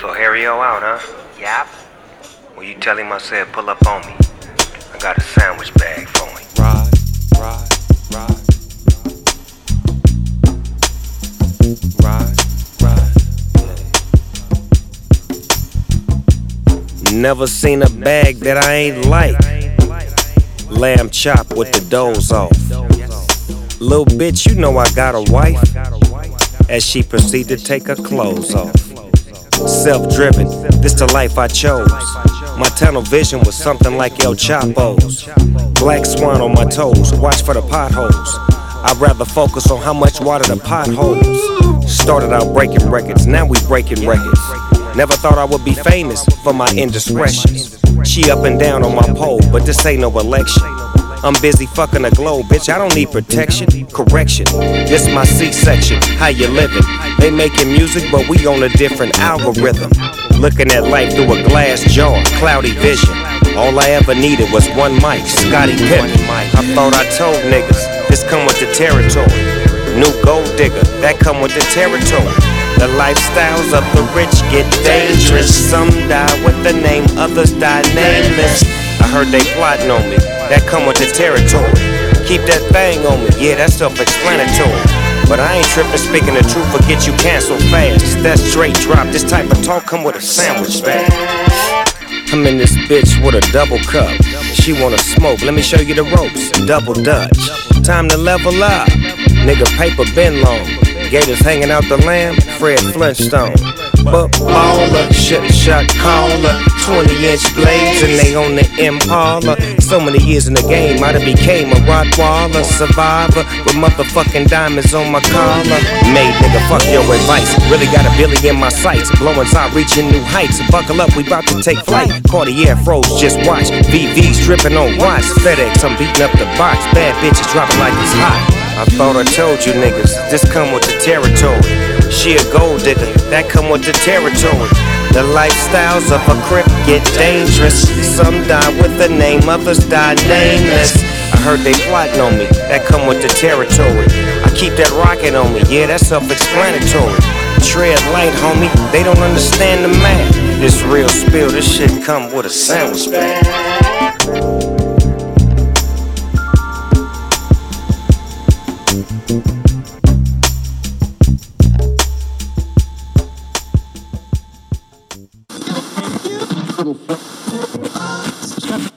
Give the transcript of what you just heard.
So Harry-O out, huh? Yep. Well, you tell him I said pull up on me. I got a sandwich bag for him. Ride, ride, ride. Ride, ride, yeah. Never seen a bag that I ain't like. Lamb chop with the doze off. Little bitch, you know I got a wife. As she proceed to take her clothes off. Self-driven, this the life I chose. My tunnel vision was something like El Chapo's. Black swan on my toes, watch for the potholes. I'd rather focus on how much water the potholes. Started out breaking records, now we breaking records. Never thought I would be famous for my indiscretions. She up and down on my pole, but this ain't no election. I'm busy fucking the globe, bitch, I don't need protection. Correction, this my C-section, how you living? They making music, but we on a different algorithm. Looking at life through a glass jar, cloudy vision. All I ever needed was one mic, Scottie Pippen. I thought I told niggas, this come with the territory. New gold digger, that come with the territory. The lifestyles of the rich get dangerous. Some die with the name, others die nameless. I heard they plotting on me, that come with the territory. Keep that thing on me, yeah, that's self-explanatory. But I ain't tripping, speaking the truth, forget you cancel fast. That straight drop, this type of talk come with a sandwich bag. I'm in this bitch with a double cup. She wanna smoke, let me show you the ropes. Double Dutch, time to level up. Nigga, paper been long. Gators hanging out the lamb, Fred Flintstone. But baller, shot caller, 20-inch blades and they on the Impala. So many years in the game, I done became a Rottweiler survivor with motherfucking diamonds on my collar. Made nigga, fuck your advice. Really got a billy in my sights, blowing top, reaching new heights. Buckle up, we bout to take flight. Cartier froze, just watch. VVs dripping on watch. FedEx, I'm beating up the box. Bad bitches dropping like it's hot. I thought I told you niggas, this come with the territory. She a gold digger, that come with the territory. The lifestyles of a crip get dangerous. Some die with the name, others die nameless. I heard they plotting on me, that come with the territory. I keep that rocket on me, yeah, that's self-explanatory. Tread light, homie, they don't understand the math. This real spill, this shit come with a sandwich bag.